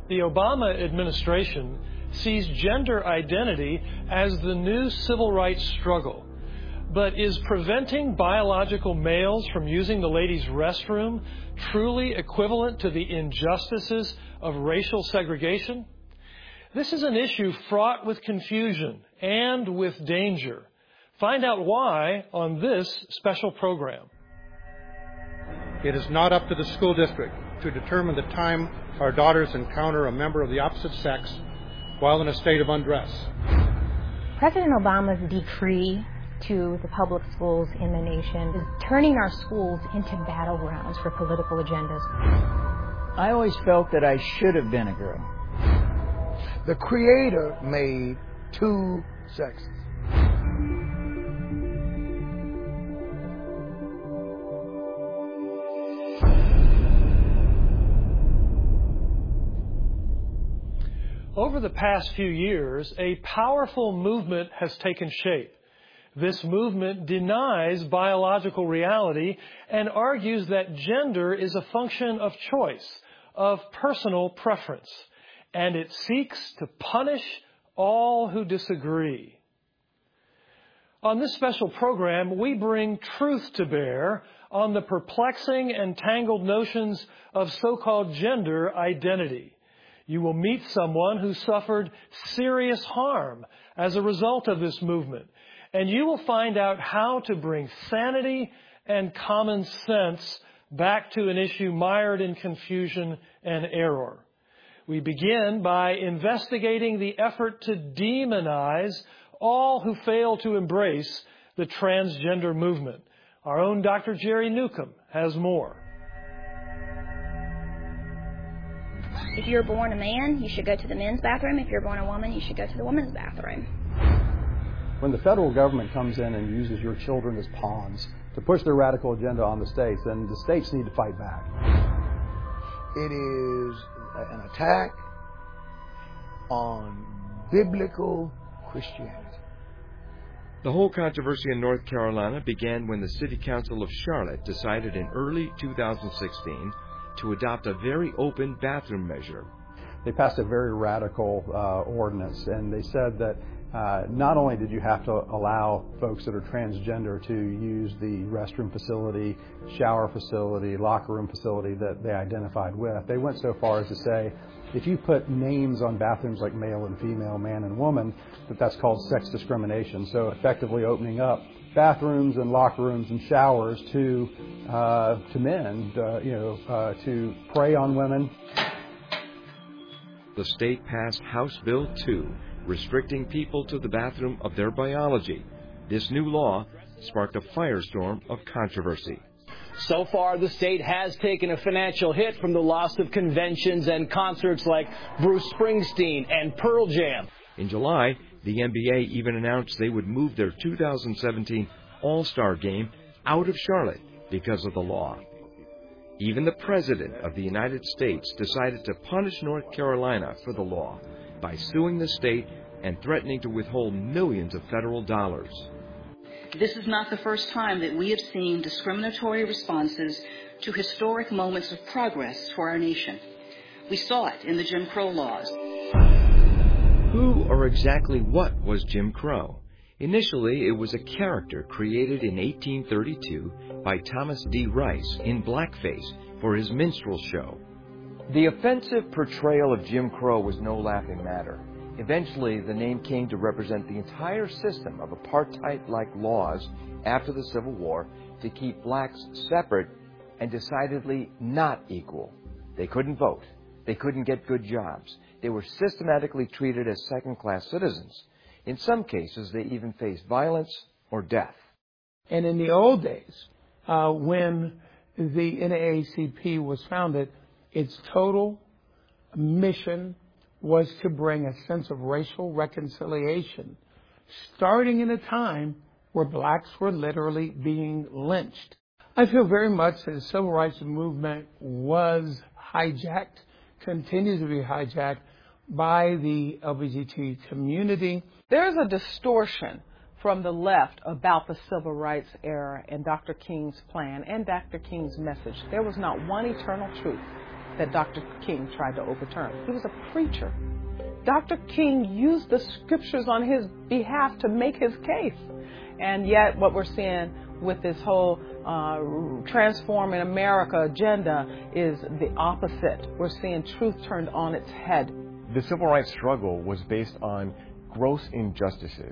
The Obama administration sees gender identity as the new civil rights struggle, but is preventing biological males from using the ladies' restroom truly equivalent to the injustices of racial segregation? This is an issue fraught with confusion and with danger. Find out why on this special program. It is not up to the school district to determine the time our daughters encounter a member of the opposite sex while in a state of undress. President Obama's decree to the public schools in the nation is turning our schools into battlegrounds for political agendas. I always felt that I should have been a girl. The Creator made two sexes. Over the past few years, a powerful movement has taken shape. This movement denies biological reality and argues that gender is a function of choice, of personal preference, and it seeks to punish all who disagree. On this special program, we bring truth to bear on the perplexing and tangled notions of so-called gender identity. You will meet someone who suffered serious harm as a result of this movement, and you will find out how to bring sanity and common sense back to an issue mired in confusion and error. We begin by investigating the effort to demonize all who fail to embrace the transgender movement. Our own Dr. Jerry Newcomb has more. If you're born a man, you should go to the men's bathroom. If you're born a woman, you should go to the women's bathroom. When the federal government comes in and uses your children as pawns to push their radical agenda on the states, then the states need to fight back. It is an attack on biblical Christianity. The whole controversy in North Carolina began when the City Council of Charlotte decided in early 2016 to adopt a very open bathroom measure. They passed a very radical ordinance, and they said that not only did you have to allow folks that are transgender to use the restroom facility, shower facility, locker room facility that they identified with, they went so far as to say if you put names on bathrooms like male and female, man and woman, that's called sex discrimination. So effectively opening up bathrooms and locker rooms and showers to men, to prey on women. The state passed House Bill 2, restricting people to the bathroom of their biology. This new law sparked a firestorm of controversy. So far, the state has taken a financial hit from the loss of conventions and concerts like Bruce Springsteen and Pearl Jam. In July, the NBA even announced they would move their 2017 All-Star Game out of Charlotte because of the law. Even the President of the United States decided to punish North Carolina for the law by suing the state and threatening to withhold millions of federal dollars. This is not the first time that we have seen discriminatory responses to historic moments of progress for our nation. We saw it in the Jim Crow laws. Who or exactly what was Jim Crow? Initially, it was a character created in 1832 by Thomas D. Rice in blackface for his minstrel show. The offensive portrayal of Jim Crow was no laughing matter. Eventually, the name came to represent the entire system of apartheid-like laws after the Civil War to keep blacks separate and decidedly not equal. They couldn't vote. They couldn't get good jobs. They were systematically treated as second-class citizens. In some cases, they even faced violence or death. And in the old days, when the NAACP was founded, its total mission was to bring a sense of racial reconciliation, starting in a time where blacks were literally being lynched. I feel very much that the civil rights movement was hijacked, continues to be hijacked by the LGBT community. There's a distortion from the left about the civil rights era and Dr. King's plan and Dr. King's message. There was not one eternal truth that Dr. King tried to overturn. He was a preacher. Dr. King used the scriptures on his behalf to make his case. And yet what we're seeing with this whole Transforming America agenda is the opposite. We're seeing truth turned on its head. The civil rights struggle was based on gross injustices.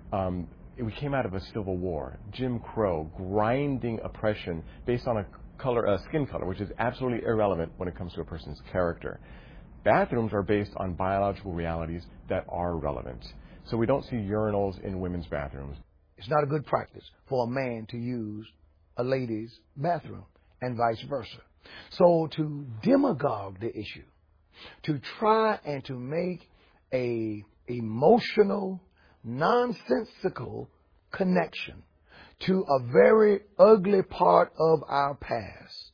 We came out of a civil war, Jim Crow, grinding oppression based on a skin color, which is absolutely irrelevant when it comes to a person's character. Bathrooms are based on biological realities that are relevant. So we don't see urinals in women's bathrooms. It's not a good practice for a man to use a lady's bathroom and vice versa. So to demagogue the issue, to try and to make a emotional, nonsensical connection to a very ugly part of our past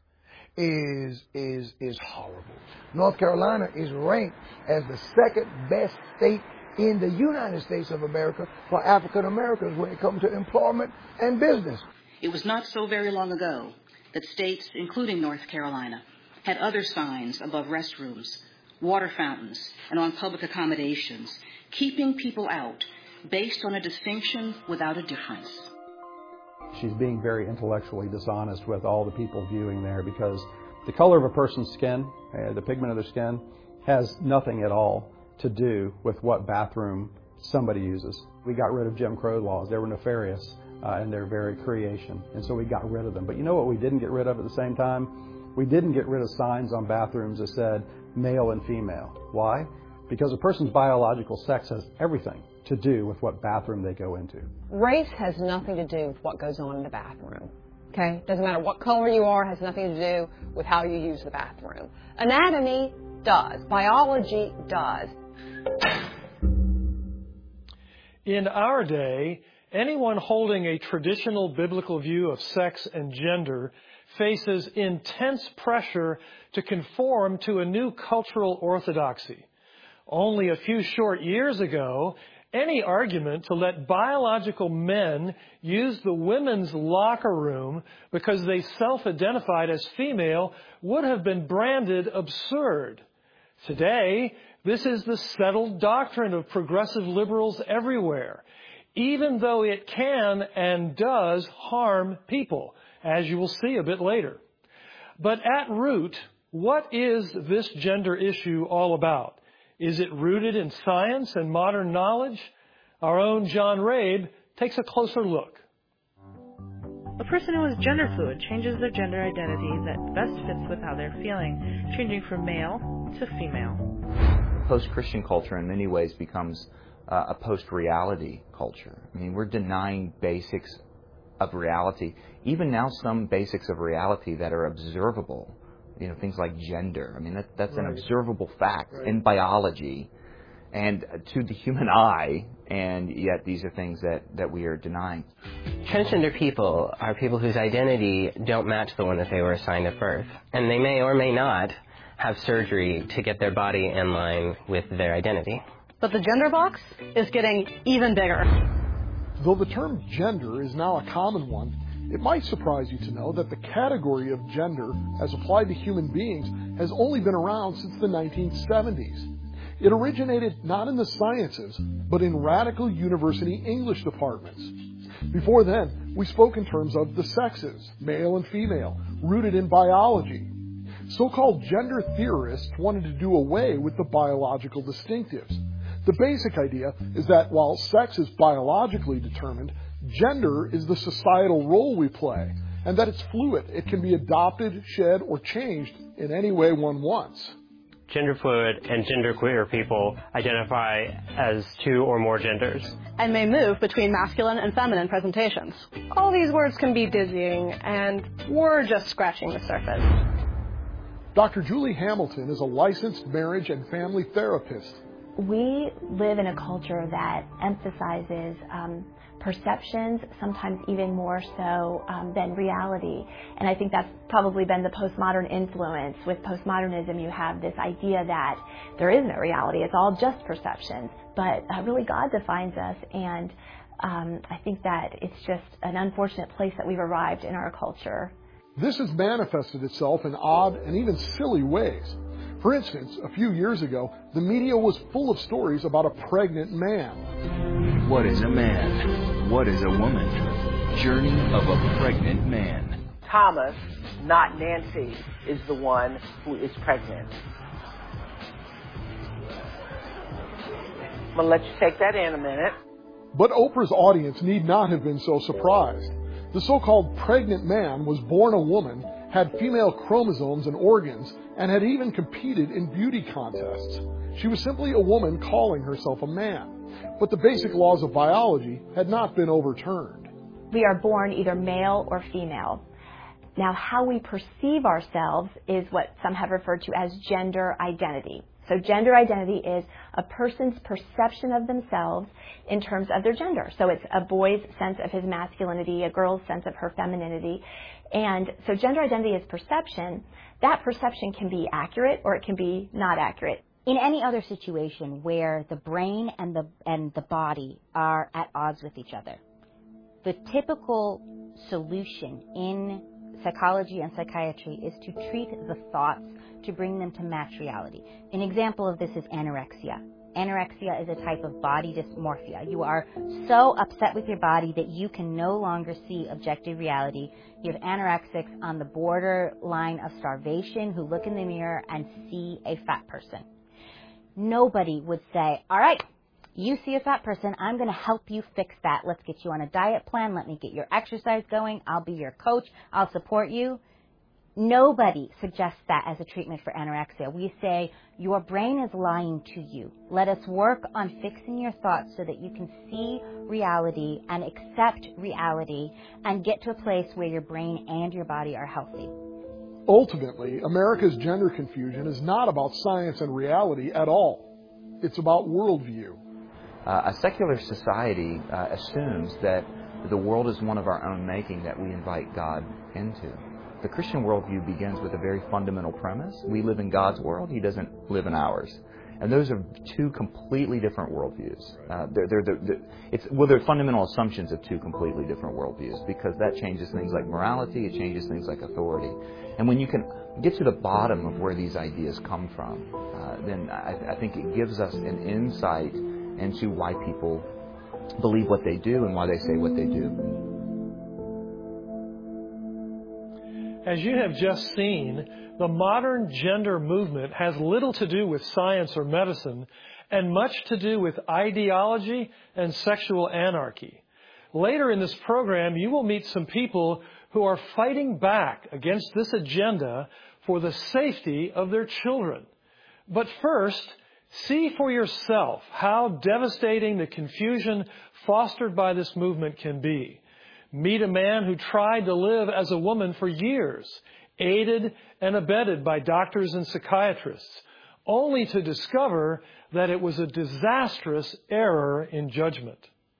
is horrible. North Carolina is ranked as the second best state in the United States of America for African Americans when it comes to employment and business. It was not so very long ago that states, including North Carolina, had other signs above restrooms, water fountains, and on public accommodations, keeping people out based on a distinction without a difference. She's being very intellectually dishonest with all the people viewing there, because the color of a person's skin, the pigment of their skin, has nothing at all to do with what bathroom somebody uses. We got rid of Jim Crow laws. They were nefarious in their very creation, and so we got rid of them. But you know what we didn't get rid of at the same time? We didn't get rid of signs on bathrooms that said male and female. Why? Because a person's biological sex has everything to do with what bathroom they go into. Race has nothing to do with what goes on in the bathroom. Okay? Doesn't matter what color you are, has nothing to do with how you use the bathroom. Anatomy does. Biology does. In our day, anyone holding a traditional biblical view of sex and gender faces intense pressure to conform to a new cultural orthodoxy. Only a few short years ago, any argument to let biological men use the women's locker room because they self-identified as female would have been branded absurd. Today, this is the settled doctrine of progressive liberals everywhere, even though it can and does harm people, as you will see a bit later. But at root, what is this gender issue all about? Is it rooted in science and modern knowledge? Our own John Rabe takes a closer look. A person who is gender fluid changes their gender identity that best fits with how they're feeling, changing from male to female. Post-Christian culture in many ways becomes a post-reality culture. I mean, we're denying basics of reality. Even now, some basics of reality that are observable. You know, things like gender. I mean, that's an observable fact in biology and to the human eye, and yet these are things that we are denying. Transgender people are people whose identity don't match the one that they were assigned at birth. And they may or may not have surgery to get their body in line with their identity. But the gender box is getting even bigger. Though the term gender is now a common one, it might surprise you to know that the category of gender as applied to human beings has only been around since the 1970s. It originated not in the sciences, but in radical university English departments. Before then, we spoke in terms of the sexes, male and female, rooted in biology. So-called gender theorists wanted to do away with the biological distinctives. The basic idea is that while sex is biologically determined, gender is the societal role we play, and that it's fluid. It can be adopted, shed, or changed in any way one wants. Gender fluid and genderqueer people identify as two or more genders. And may move between masculine and feminine presentations. All these words can be dizzying, and we're just scratching the surface. Dr. Julie Hamilton is a licensed marriage and family therapist. We live in a culture that emphasizes perceptions, sometimes even more so than reality. And I think that's probably been the postmodern influence. With postmodernism, you have this idea that there is no reality. It's all just perceptions. But really, God defines us, and I think that it's just an unfortunate place that we've arrived in our culture. This has manifested itself in odd and even silly ways. For instance, a few years ago, the media was full of stories about a pregnant man. What is a man? What is a woman? Journey of a pregnant man. Thomas, not Nancy, is the one who is pregnant. I'm going to let you take that in a minute. But Oprah's audience need not have been so surprised. The so-called pregnant man was born a woman, had female chromosomes and organs, and had even competed in beauty contests. She was simply a woman calling herself a man. But the basic laws of biology had not been overturned. We are born either male or female. Now, how we perceive ourselves is what some have referred to as gender identity. So gender identity is a person's perception of themselves in terms of their gender. So it's a boy's sense of his masculinity, a girl's sense of her femininity. And so gender identity is perception. That perception can be accurate or it can be not accurate. In any other situation where the brain and the body are at odds with each other, the typical solution in psychology and psychiatry is to treat the thoughts to bring them to match reality. An example of this is anorexia. Anorexia is a type of body dysmorphia. You are so upset with your body that you can no longer see objective reality. You have anorexics on the borderline of starvation who look in the mirror and see a fat person. Nobody would say, all right, you see a fat person, I'm going to help you fix that. Let's get you on a diet plan. Let me get your exercise going. I'll be your coach. I'll support you. Nobody suggests that as a treatment for anorexia. We say, your brain is lying to you. Let us work on fixing your thoughts so that you can see reality and accept reality and get to a place where your brain and your body are healthy. Ultimately, America's gender confusion is not about science and reality at all. It's about worldview. A secular society assumes that the world is one of our own making that we invite God into. The Christian worldview begins with a very fundamental premise. We live in God's world. He doesn't live in ours. And those are two completely different worldviews. They're fundamental assumptions of two completely different worldviews because that changes things like morality. It changes things like authority. And when you can get to the bottom of where these ideas come from, then I think it gives us an insight into why people believe what they do and why they say what they do. As you have just seen, the modern gender movement has little to do with science or medicine and much to do with ideology and sexual anarchy. Later in this program, you will meet some people who are fighting back against this agenda for the safety of their children. But first, see for yourself how devastating the confusion fostered by this movement can be. Meet a man who tried to live as a woman for years, aided and abetted by doctors and psychiatrists, only to discover that it was a disastrous error in judgment.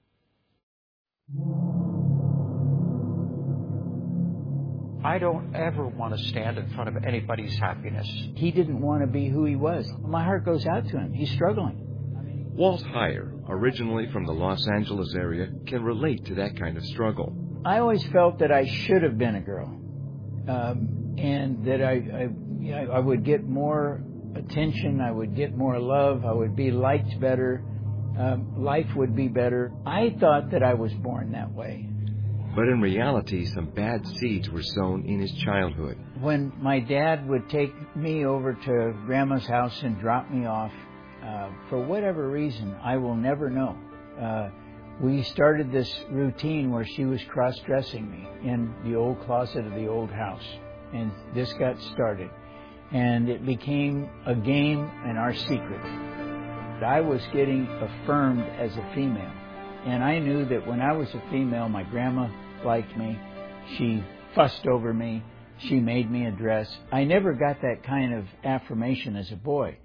I don't ever want to stand in front of anybody's happiness. He didn't want to be who he was. My heart goes out to him. He's struggling. Walt Heyer, originally from the Los Angeles area, can relate to that kind of struggle. I always felt that I should have been a girl, and that I would get more attention, I would get more love, I would be liked better, life would be better. I thought that I was born that way. But in reality, some bad seeds were sown in his childhood. When my dad would take me over to Grandma's house and drop me off, for whatever reason, I will never know. We started this routine where she was cross-dressing me in the old closet of the old house. And this got started. And it became a game and our secret. I was getting affirmed as a female. And I knew that when I was a female, my grandma liked me. She fussed over me. She made me a dress. I never got that kind of affirmation as a boy.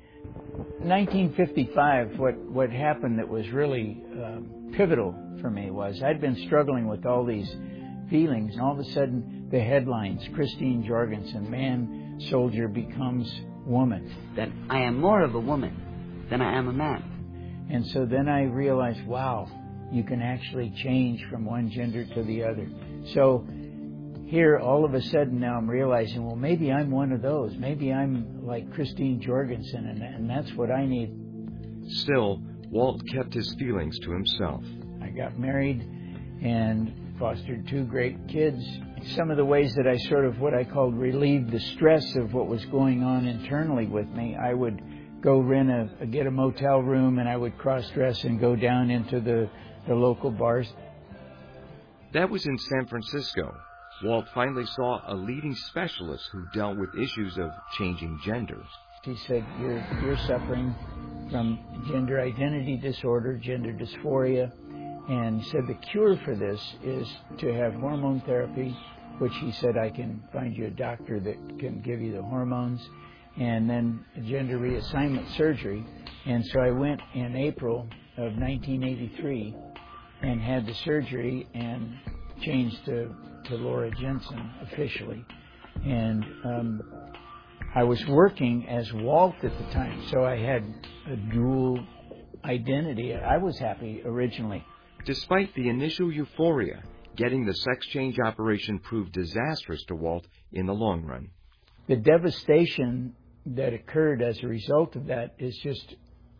1955, what happened that was really pivotal for me was I'd been struggling with all these feelings, and all of a sudden the headlines, Christine Jorgensen, man soldier becomes woman. That I am more of a woman than I am a man. And so then I realized, wow, you can actually change from one gender to the other. So here, all of a sudden now I'm realizing, well, maybe I'm one of those. Maybe I'm like Christine Jorgensen, and that's what I need. Still, Walt kept his feelings to himself. I got married and fostered 2 great kids. Some of the ways that I sort of what I called relieved the stress of what was going on internally with me, I would go get a motel room, and I would cross-dress and go down into the local bars. That was in San Francisco. Walt finally saw a leading specialist who dealt with issues of changing genders. He said, you're suffering from gender identity disorder, gender dysphoria, and said the cure for this is to have hormone therapy, which he said, I can find you a doctor that can give you the hormones, and then gender reassignment surgery. And so I went in April of 1983 and had the surgery and changed to Laura Jensen officially. And I was working as Walt at the time, so I had a dual identity. I was happy originally. Despite the initial euphoria, getting the sex change operation proved disastrous to Walt in the long run. The devastation that occurred as a result of that is just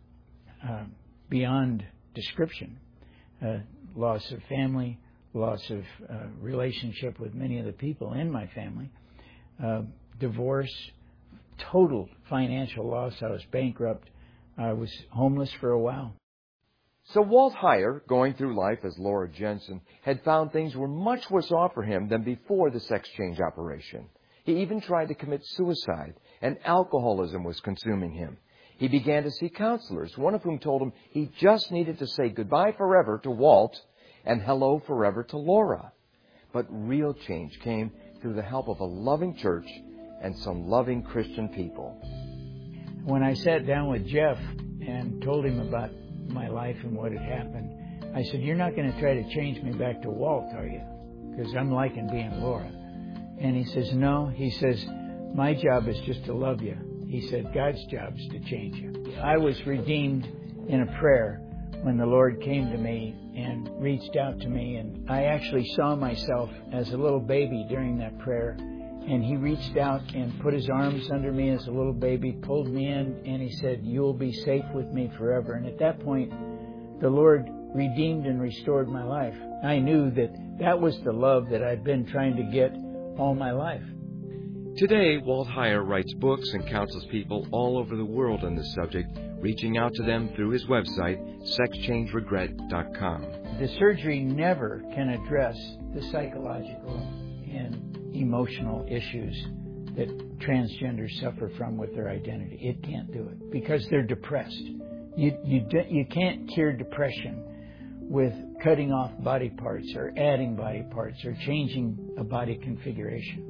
beyond description. Loss of family, loss of relationship with many of the people in my family, divorce, total financial loss. I was bankrupt. I was homeless for a while. So Walt Heyer, going through life as Laura Jensen, had found things were much worse off for him than before the sex change operation. He even tried to commit suicide, and alcoholism was consuming him. He began to see counselors, one of whom told him he just needed to say goodbye forever to Walt and hello forever to Laura. But real change came through the help of a loving church and some loving Christian people. When I sat down with Jeff and told him about my life and what had happened, I said, you're not going to try to change me back to Walt, are you? Because I'm liking being Laura. And he says, no. He says, my job is just to love you. He said, God's job is to change you. I was redeemed in a prayer when the Lord came to me and reached out to me. And I actually saw myself as a little baby during that prayer. And he reached out and put his arms under me as a little baby, pulled me in, and he said, you'll be safe with me forever. And at that point, the Lord redeemed and restored my life. I knew that that was the love that I'd been trying to get all my life. Today, Walt Heyer writes books and counsels people all over the world on this subject, reaching out to them through his website, sexchangeregret.com. The surgery never can address the psychological and emotional issues that transgenders suffer from with their identity. It can't do it because they're depressed. You can't cure depression with cutting off body parts or adding body parts or changing a body configuration.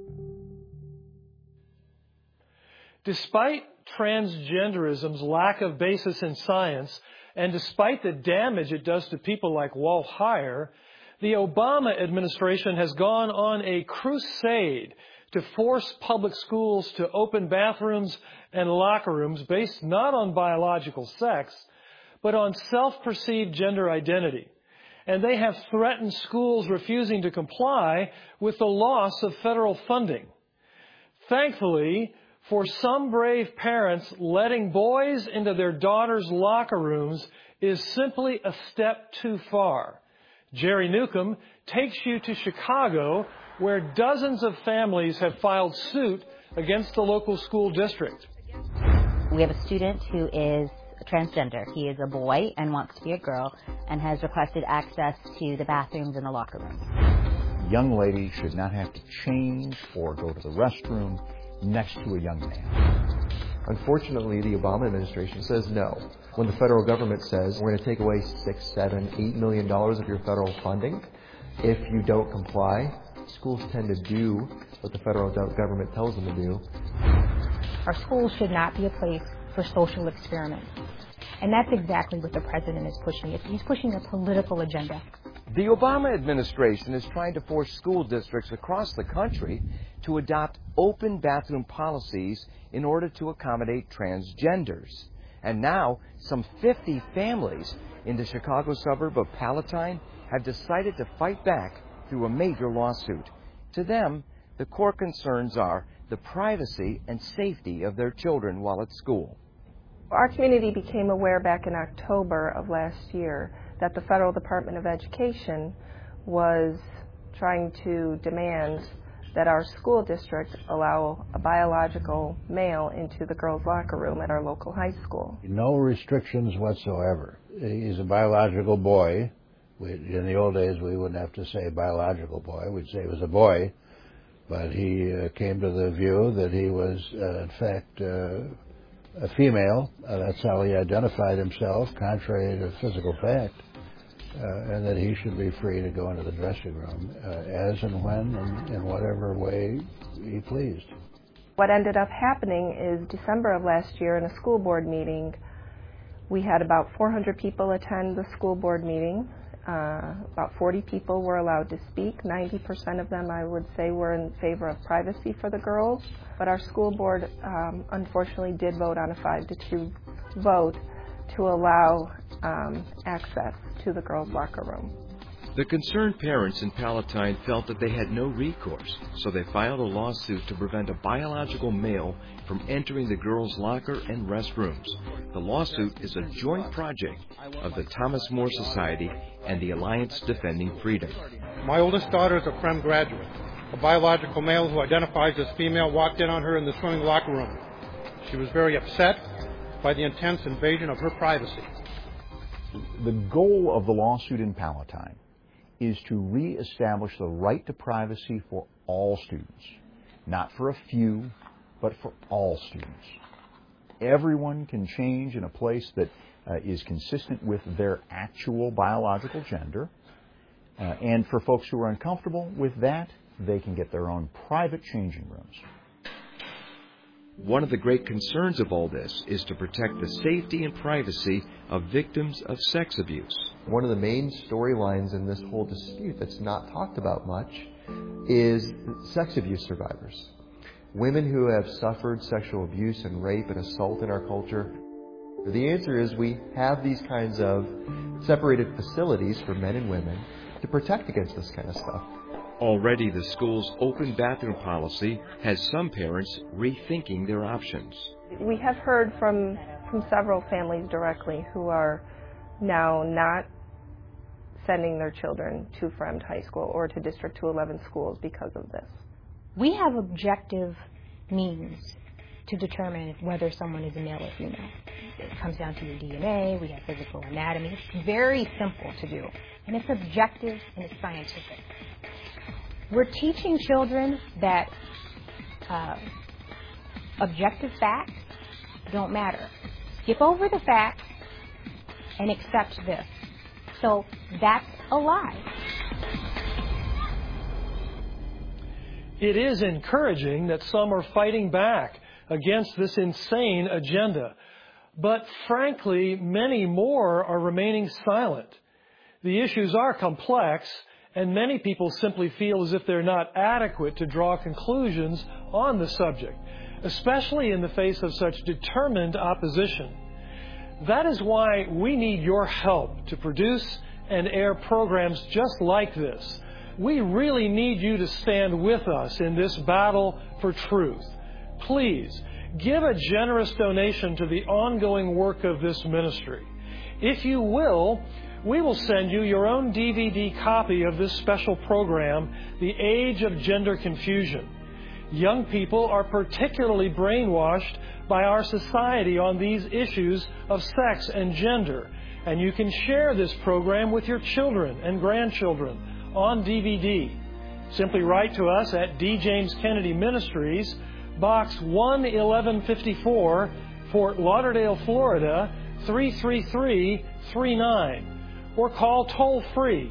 Despite transgenderism's lack of basis in science, and despite the damage it does to people like Walt Heyer, the Obama administration has gone on a crusade to force public schools to open bathrooms and locker rooms based not on biological sex, but on self-perceived gender identity. And they have threatened schools refusing to comply with the loss of federal funding. Thankfully, for some brave parents, letting boys into their daughters' locker rooms is simply a step too far. Jerry Newcomb takes you to Chicago, where dozens of families have filed suit against the local school district. We have a student who is transgender. He is a boy and wants to be a girl and has requested access to the bathrooms in the locker room. A young lady should not have to change or go to the restroom next to a young man. Unfortunately, the Obama administration says no. When the federal government says we're going to take away $6, $7, $8 million of your federal funding, if you don't comply, schools tend to do what the federal government tells them to do. Our schools should not be a place for social experiments. And that's exactly what the president is pushing. He's pushing a political agenda. The Obama administration is trying to force school districts across the country to adopt open bathroom policies in order to accommodate transgenders. And now, some 50 families in the Chicago suburb of Palatine have decided to fight back through a major lawsuit. To them, the core concerns are the privacy and safety of their children while at school. Our community became aware back in October of last year that the Federal Department of Education was trying to demand that our school district allow a biological male into the girls' locker room at our local high school. No restrictions whatsoever. He's a biological boy. In the old days, we wouldn't have to say biological boy. We'd say he was a boy. But he came to the view that he was, in fact, a female. That's how he identified himself, contrary to physical fact. And that he should be free to go into the dressing room as and when and in whatever way he pleased. What ended up happening is December of last year in a school board meeting, we had about 400 people attend the school board meeting. About 40 people were allowed to speak. 90% of them, I would say, were in favor of privacy for the girls. But our school board, unfortunately, did vote on a 5-2 vote to allow access to the girls' locker room. The concerned parents in Palatine felt that they had no recourse, so they filed a lawsuit to prevent a biological male from entering the girls' locker and restrooms. The lawsuit is a joint project of the Thomas More Society and the Alliance Defending Freedom. My oldest daughter is a FREM graduate. A biological male who identifies as female walked in on her in the swimming locker room. She was very upset by the intense invasion of her privacy. The goal of the lawsuit in Palatine is to reestablish the right to privacy for all students, not for a few, but for all students. Everyone can change in a place that is consistent with their actual biological gender, and for folks who are uncomfortable with that, they can get their own private changing rooms. One of the great concerns of all this is to protect the safety and privacy of victims of sex abuse. One of the main storylines in this whole dispute that's not talked about much is sex abuse survivors. Women who have suffered sexual abuse and rape and assault in our culture. The answer is we have these kinds of separated facilities for men and women to protect against this kind of stuff. Already the school's open bathroom policy has some parents rethinking their options. We have heard from several families directly who are now not sending their children to Fremd High School or to District 211 schools because of this. We have objective means to determine whether someone is a male or female. It comes down to your DNA, we have physical anatomy. It's very simple to do, and it's objective and it's scientific. We're teaching children that objective facts don't matter. Skip over the facts and accept this. So that's a lie. It is encouraging that some are fighting back against this insane agenda. But frankly, many more are remaining silent. The issues are complex, and many people simply feel as if they're not adequate to draw conclusions on the subject, especially in the face of such determined opposition. That is why we need your help to produce and air programs just like this. We really need you to stand with us in this battle for truth. Please, give a generous donation to the ongoing work of this ministry. If you will, we will send you your own DVD copy of this special program, The Age of Gender Confusion. Young people are particularly brainwashed by our society on these issues of sex and gender, and you can share this program with your children and grandchildren on DVD. Simply write to us at D. James Kennedy Ministries, Box 11154, Fort Lauderdale, Florida, 33339. Or call toll-free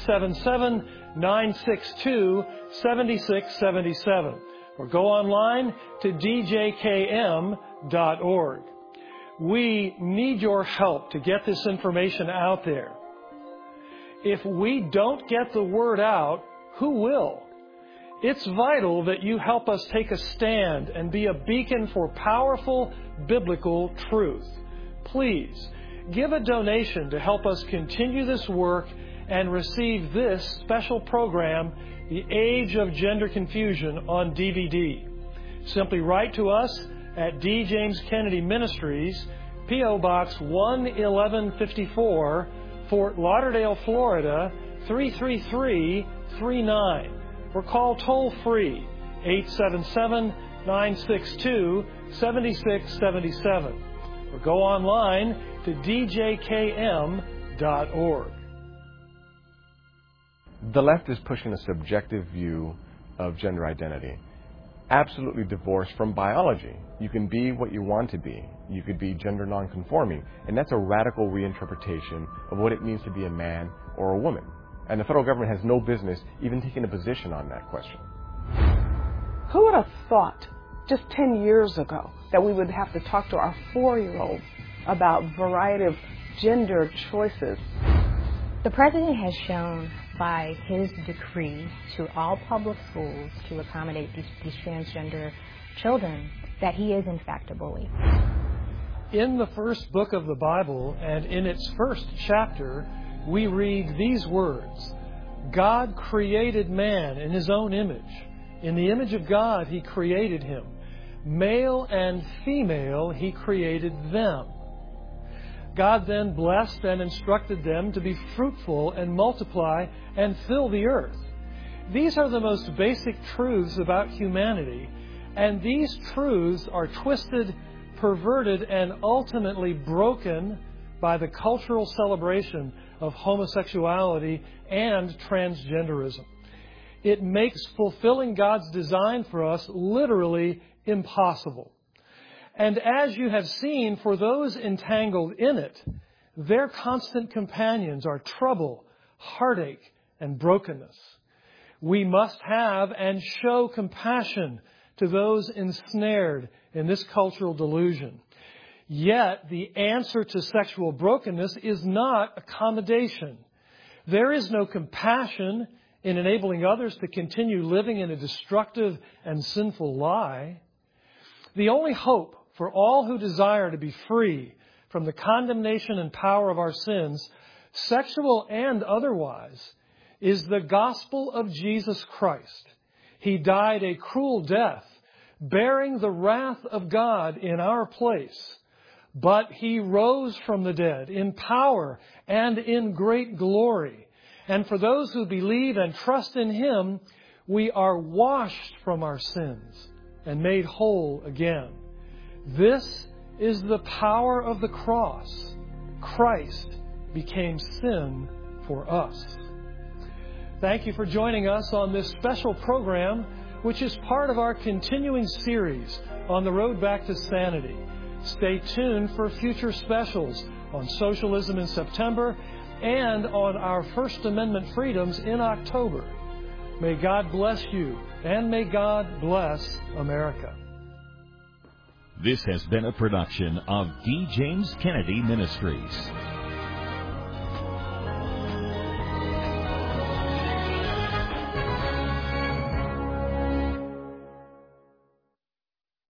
877-962-7677. Or go online to djkm.org. We need your help to get this information out there. If we don't get the word out, who will? It's vital that you help us take a stand and be a beacon for powerful biblical truth. Please, give a donation to help us continue this work and receive this special program, The Age of Gender Confusion, on DVD. Simply write to us at D. James Kennedy Ministries, P.O. Box 11154, Fort Lauderdale, Florida, 33339. Or call toll-free 877-962-7677. Or go online to djkm.org. The left is pushing a subjective view of gender identity, absolutely divorced from biology. You can be what you want to be. You could be gender nonconforming, and that's a radical reinterpretation of what it means to be a man or a woman. And the federal government has no business even taking a position on that question. Who would have thought just 10 years ago that we would have to talk to our 4-year-olds about a variety of gender choices? The President has shown by his decree to all public schools to accommodate these transgender children that he is in fact a bully. In the first book of the Bible and in its first chapter, we read these words: God created man in his own image. In the image of God he created him. Male and female he created them. God then blessed and instructed them to be fruitful and multiply and fill the earth. These are the most basic truths about humanity, and these truths are twisted, perverted, and ultimately broken by the cultural celebration of homosexuality and transgenderism. It makes fulfilling God's design for us literally impossible. And as you have seen, for those entangled in it, their constant companions are trouble, heartache, and brokenness. We must have and show compassion to those ensnared in this cultural delusion. Yet, the answer to sexual brokenness is not accommodation. There is no compassion in enabling others to continue living in a destructive and sinful lie. The only hope for all who desire to be free from the condemnation and power of our sins, sexual and otherwise, is the gospel of Jesus Christ. He died a cruel death, bearing the wrath of God in our place. But He rose from the dead in power and in great glory. And for those who believe and trust in Him, we are washed from our sins and made whole again. This is the power of the cross. Christ became sin for us. Thank you for joining us on this special program, which is part of our continuing series on the road back to sanity. Stay tuned for future specials on socialism in September and on our First Amendment freedoms in October. May God bless you, and may God bless America. This has been a production of D. James Kennedy Ministries.